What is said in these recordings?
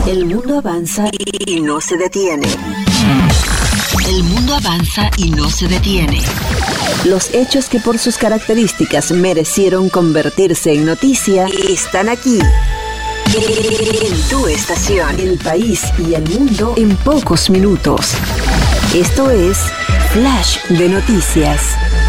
El mundo avanza y no se detiene. El mundo avanza y no se detiene. Los hechos que por sus características merecieron convertirse en noticia están aquí. En tu estación, el país y el mundo en pocos minutos. Esto es Flash de Noticias.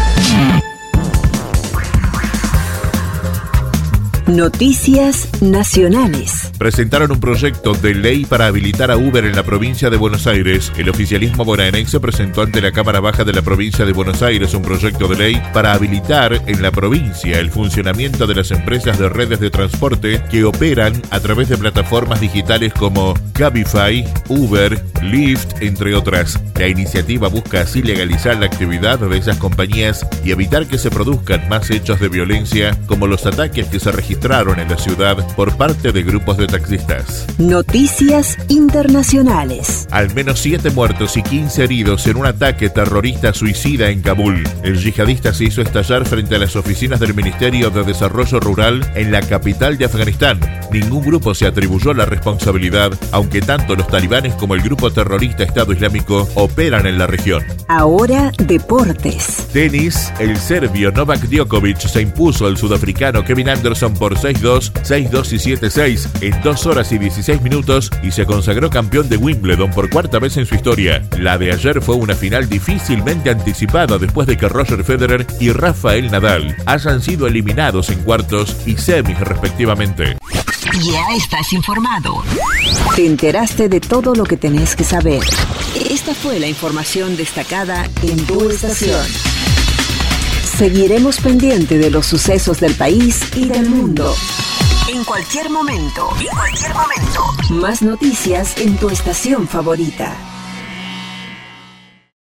Noticias nacionales. Presentaron un proyecto de ley para habilitar a Uber en la provincia de Buenos Aires. El oficialismo bonaerense presentó ante la Cámara Baja de la provincia de Buenos Aires un proyecto de ley para habilitar en la provincia el funcionamiento de las empresas de redes de transporte que operan a través de plataformas digitales como Cabify, Uber, Lyft, entre otras. La iniciativa busca así legalizar la actividad de esas compañías y evitar que se produzcan más hechos de violencia como los ataques que se registraron en la ciudad por parte de grupos de taxistas. Noticias internacionales. Al menos 7 muertos y 15 heridos en un ataque terrorista suicida en Kabul. El yihadista se hizo estallar frente a las oficinas del Ministerio de Desarrollo Rural en la capital de Afganistán. Ningún grupo se atribuyó la responsabilidad, aunque tanto los talibanes como el grupo terrorista Estado Islámico operan en la región. Ahora, deportes. Tenis, el serbio Novak Djokovic se impuso al sudafricano Kevin Anderson por 6-2, 6-2 y 7-6 en 2 horas y 16 minutos y se consagró campeón de Wimbledon por cuarta vez en su historia. La de ayer fue una final difícilmente anticipada después de que Roger Federer y Rafael Nadal hayan sido eliminados en cuartos y semis respectivamente. Ya estás informado. Te enteraste de todo lo que tenés que saber. Esta fue la información destacada en tu estación. Seguiremos pendiente de los sucesos del país y del mundo. En cualquier momento. Más noticias en tu estación favorita.